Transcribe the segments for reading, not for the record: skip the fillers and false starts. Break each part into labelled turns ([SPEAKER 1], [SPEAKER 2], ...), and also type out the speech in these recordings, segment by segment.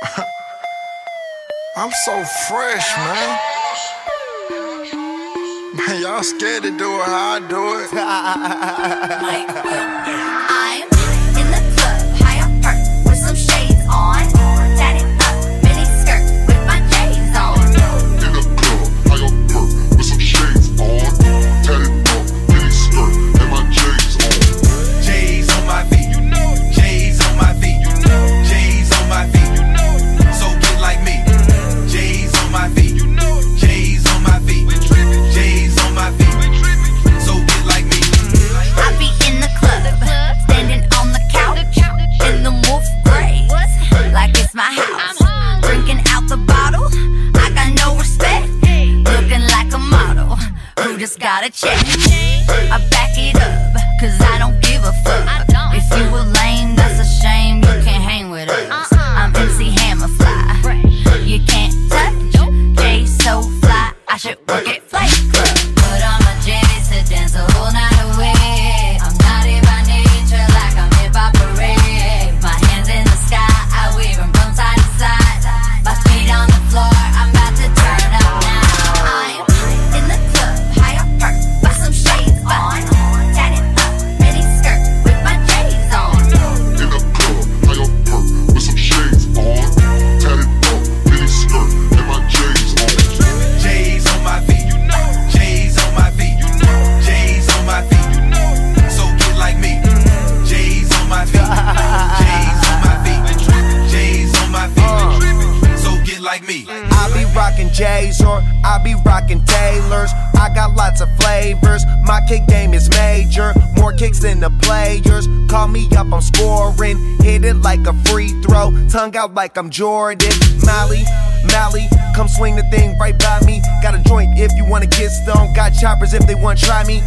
[SPEAKER 1] I'm so fresh, man. Man, y'all scared to do it how I do it.
[SPEAKER 2] I'm in the club, high up perk, with some shades on. Tatted up, mini skirt, with my J's on.
[SPEAKER 3] In the club, high up perk, with some shades on. Tatted up, mini skirt, and my J's on.
[SPEAKER 4] J's on my feet, you know it. J's on my feet, you know it. J's on my feet, you know it. So get like me. J's on my feet, you know it. J's on my feet, J's on my feet. So get like me.
[SPEAKER 2] I be in the club, standing on the couch, in the wolf gray, like it's my house. Drinking out the bottle, I got no respect. Looking like a model, who just got a check. I back it up, cause I don't give a fuck. If you were lame, that's a shame, you can't hang with us. I'm MC Hammerfly, you can't touch. Jay so fly, I should work at Flight Club. Put on my J's to dance the whole night away. I'm naughty by nature, like I'm hip-hop parade. My hands in the sky, I wave them from side to side. My feet on the floor, I'm about to turn up now. I'm in the club, high up perk, with some shades on. Tatted up, mini skirt, with my J's on.
[SPEAKER 3] In the club, high up perk, with some shades on. Tatted up, mini skirt, and my J's on.
[SPEAKER 4] J's on my feet, you know it. J's on my feet, you know it. J's on my feet, you know it. So get like me. J's on my feet, J's on my feet, J's on my feet. So get like me.
[SPEAKER 5] I be rockin' J's or I be rockin' Taylors. I got lots of flavors. My kick game is major. More kicks than the players. Call me up, I'm scoring. Hit it like a free throw. Tongue out like I'm Jordan. Mally, come swing the thing right by me. Got a joint if you wanna get stoned. Got choppers if they wanna try me.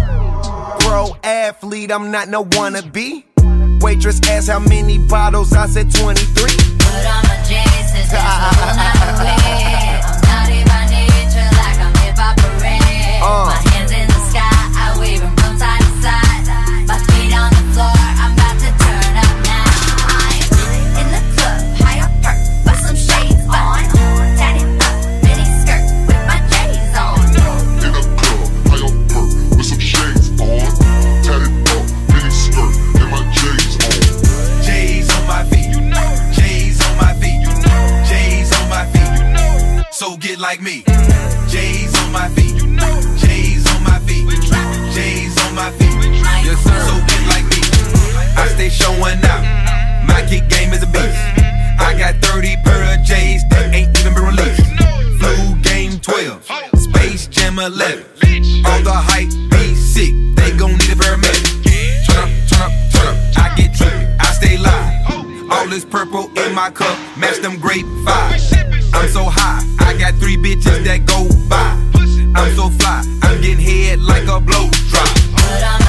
[SPEAKER 5] Pro athlete, I'm not no wannabe. Waitress asked how many bottles, I said 23.
[SPEAKER 2] Put on my J's to dance the whole night away. I'm naughty by nature, like I'm hip-hop parade. My hands in the sky, I wave them from side to side. My feet on the floor, I'm about to turn up now. I'm in the club, high up perk, with some shades on. Tatted up, mini skirt, with my J's on.
[SPEAKER 3] In the club, high up perk, with some shades on. Tatted up, mini skirt, and my J's on.
[SPEAKER 4] J's on my feet, you know it. J's on my feet, you know it. J's on my feet, you know it. So get like me. J's on my feet, you know it. J's on my feet, J's on my feet. Yes sir. So get like me. I stay showing out. My kick game is a beast. I got 30 pair of J's that ain't even been released. Flu game 12, Space Jam 11. All the hype be sick. They gon' need a paramedic. Turn up, turn up, turn up. I get trippy. I stay live. All this purple in my cup, match them grape vibes. I'm so high, I got 3 bitches that go by. I'm so fly, I'm getting head like a blow drop.
[SPEAKER 2] Put on my